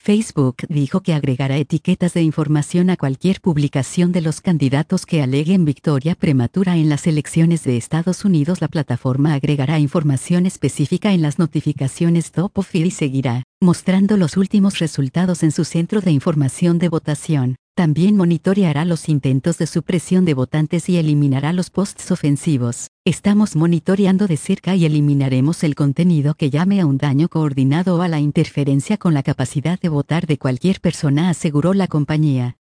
Facebook dijo que agregará etiquetas de información a cualquier publicación de los candidatos que aleguen victoria prematura en las elecciones de Estados Unidos. La plataforma agregará información específica en las notificaciones top of feed y seguirá mostrando los últimos resultados en su centro de información de votación. También monitoreará los intentos de supresión de votantes y eliminará los posts ofensivos. Estamos monitoreando de cerca y eliminaremos el contenido que llame a un daño coordinado o a la interferencia con la capacidad de votar de cualquier persona, aseguró la compañía.